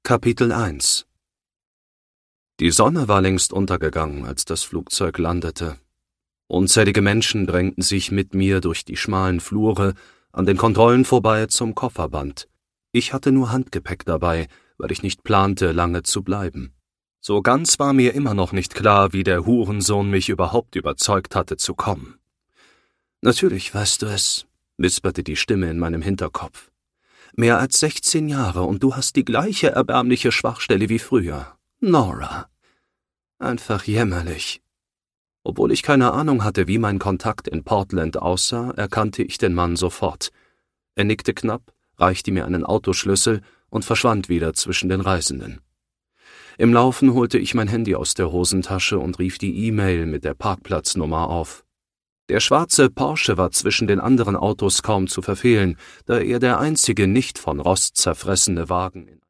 Kapitel 1 Die Sonne war längst untergegangen, als das Flugzeug landete. Unzählige Menschen drängten sich mit mir durch die schmalen Flure, an den Kontrollen vorbei zum Kofferband. Ich hatte nur Handgepäck dabei, weil ich nicht plante, lange zu bleiben. So ganz war mir immer noch nicht klar, wie der Hurensohn mich überhaupt überzeugt hatte zu kommen. »Natürlich weißt du es«, wisperte die Stimme in meinem Hinterkopf. »Mehr als 16 Jahre und du hast die gleiche erbärmliche Schwachstelle wie früher. Nora. Einfach jämmerlich.« Obwohl ich keine Ahnung hatte, wie mein Kontakt in Portland aussah, erkannte ich den Mann sofort. Er nickte knapp, reichte mir einen Autoschlüssel und verschwand wieder zwischen den Reisenden. Im Laufen holte ich mein Handy aus der Hosentasche und rief die E-Mail mit der Parkplatznummer auf. Der schwarze Porsche war zwischen den anderen Autos kaum zu verfehlen, da er der einzige nicht von Rost zerfressene Wagen